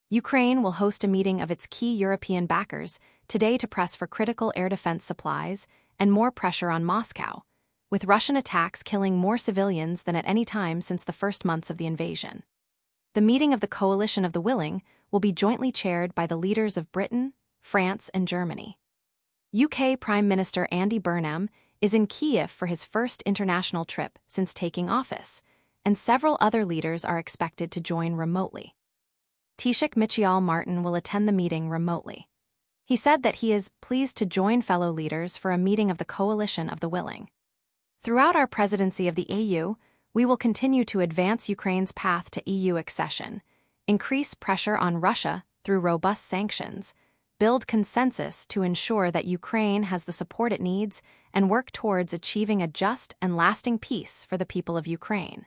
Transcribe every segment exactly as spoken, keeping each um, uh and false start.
Ukraine will host a meeting of its key European backers today to press for critical air defense supplies and more pressure on Moscow, with Russian attacks killing more civilians than at any time since the first months of the invasion. The meeting of the Coalition of the Willing will be jointly chaired by the leaders of Britain, France, and Germany. U K Prime Minister Andy Burnham is in Kyiv for his first international trip since taking office, and several other leaders are expected to join remotely. Taoiseach Micheál Martin will attend the meeting remotely. He said that he is pleased to join fellow leaders for a meeting of the Coalition of the Willing. Throughout our presidency of the E U, we will continue to advance Ukraine's path to E U accession, increase pressure on Russia through robust sanctions, build consensus to ensure that Ukraine has the support it needs, and work towards achieving a just and lasting peace for the people of Ukraine.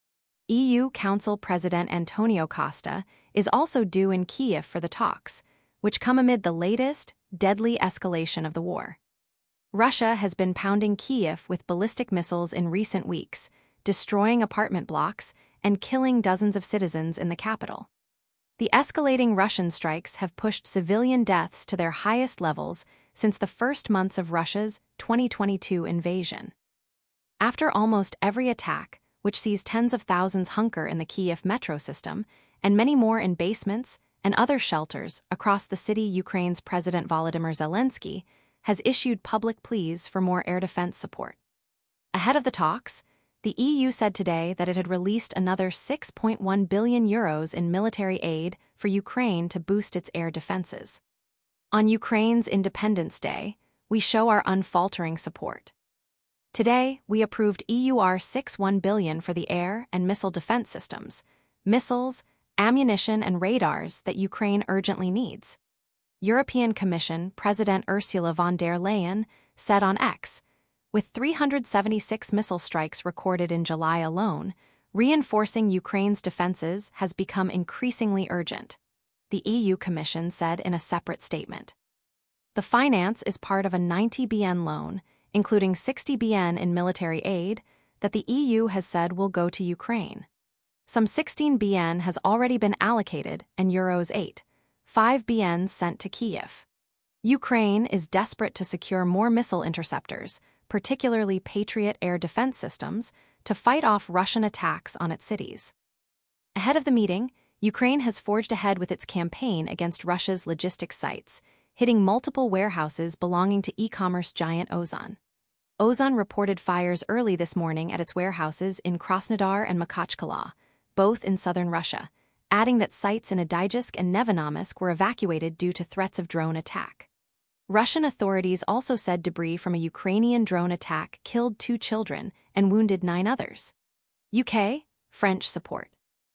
E U Council President Antonio Costa is also due in Kyiv for the talks, which come amid the latest, deadly escalation of the war. Russia has been pounding Kyiv with ballistic missiles in recent weeks, destroying apartment blocks and killing dozens of citizens in the capital. The escalating Russian strikes have pushed civilian deaths to their highest levels since the first months of Russia's twenty twenty-two invasion. After almost every attack, which sees tens of thousands hunker in the Kyiv metro system, and many more in basements and other shelters across the city, Ukraine's President Volodymyr Zelensky has issued public pleas for more air defense support. Ahead of the talks, the E U said today that it had released another six point one billion euros in military aid for Ukraine to boost its air defenses. On Ukraine's Independence Day, we show our unfaltering support. Today, we approved E U R six point one billion for the air and missile defense systems, missiles, ammunition, and radars that Ukraine urgently needs. European Commission President Ursula von der Leyen said on X, with three hundred seventy-six missile strikes recorded in July alone, reinforcing Ukraine's defenses has become increasingly urgent, the E U Commission said in a separate statement. The finance is part of a ninety billion loan, including sixty billion in military aid, that the E U has said will go to Ukraine. Some sixteen billion has already been allocated and Euros eight, five billion sent to Kyiv. Ukraine is desperate to secure more missile interceptors, particularly Patriot air defense systems, to fight off Russian attacks on its cities. Ahead of the meeting, Ukraine has forged ahead with its campaign against Russia's logistics sites, hitting multiple warehouses belonging to e-commerce giant Ozon. Ozon reported fires early this morning at its warehouses in Krasnodar and Makhachkala, both in southern Russia, adding that sites in Adygeysk and Nevonomysk were evacuated due to threats of drone attack. Russian authorities also said debris from a Ukrainian drone attack killed two children and wounded nine others. U K, French support.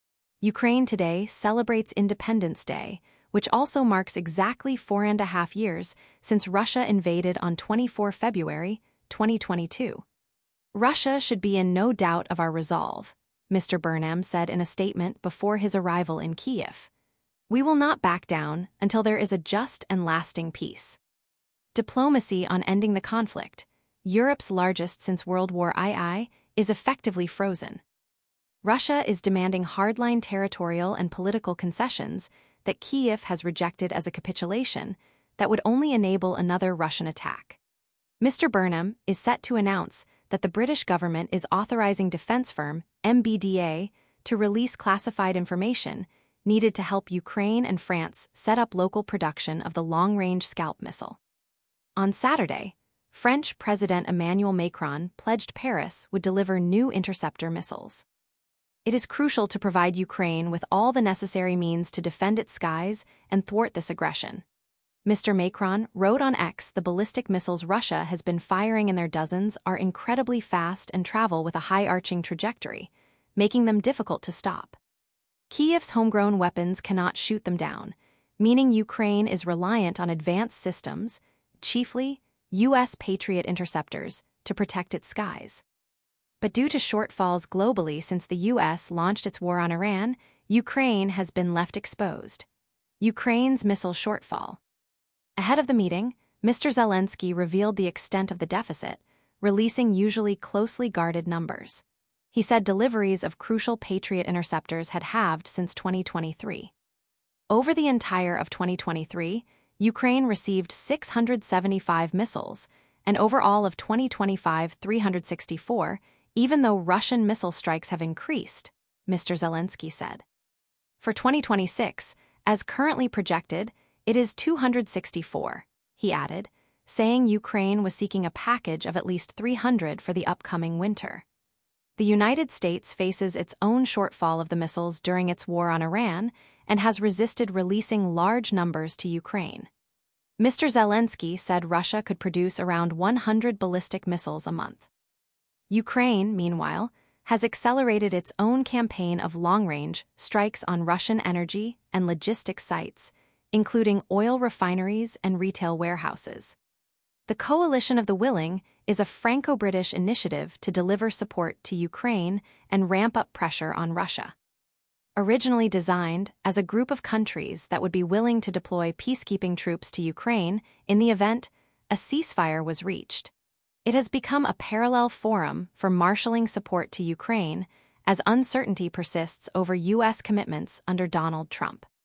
Ukraine today celebrates Independence Day, which also marks exactly four and a half years since Russia invaded on the twenty-fourth of February, twenty twenty-two. Russia should be in no doubt of our resolve, Mister Burnham said in a statement before his arrival in Kyiv. We will not back down until there is a just and lasting peace. Diplomacy on ending the conflict, Europe's largest since World War Two, is effectively frozen. Russia is demanding hardline territorial and political concessions that Kyiv has rejected as a capitulation that would only enable another Russian attack. Mister Burnham is set to announce that the British government is authorizing defense firm M B D A to release classified information needed to help Ukraine and France set up local production of the long-range Scalp missile. On Saturday, French President Emmanuel Macron pledged Paris would deliver new interceptor missiles. It is crucial to provide Ukraine with all the necessary means to defend its skies and thwart this aggression. Mister Macron wrote on X, the ballistic missiles Russia has been firing in their dozens are incredibly fast and travel with a high-arching trajectory, making them difficult to stop. Kyiv's homegrown weapons cannot shoot them down, meaning Ukraine is reliant on advanced systems, chiefly U S Patriot interceptors, to protect its skies. But due to shortfalls globally since the U S launched its war on Iran, Ukraine has been left exposed. Ukraine's missile shortfall. Ahead of the meeting, Mister Zelensky revealed the extent of the deficit, releasing usually closely guarded numbers. He said deliveries of crucial Patriot interceptors had halved since twenty twenty-three. Over the entire of twenty twenty-three, Ukraine received six hundred seventy-five missiles, and overall of twenty twenty-five, three hundred sixty-four, even though Russian missile strikes have increased, Mister Zelensky said. For twenty twenty-six, as currently projected, it is two hundred sixty-four, he added, saying Ukraine was seeking a package of at least three hundred for the upcoming winter. The United States faces its own shortfall of the missiles during its war on Iran and has resisted releasing large numbers to Ukraine. Mister Zelensky said Russia could produce around one hundred ballistic missiles a month. Ukraine, meanwhile, has accelerated its own campaign of long-range strikes on Russian energy and logistics sites, including oil refineries and retail warehouses. The Coalition of the Willing is a Franco-British initiative to deliver support to Ukraine and ramp up pressure on Russia. Originally designed as a group of countries that would be willing to deploy peacekeeping troops to Ukraine in the event a ceasefire was reached, it has become a parallel forum for marshalling support to Ukraine as uncertainty persists over U S commitments under Donald Trump.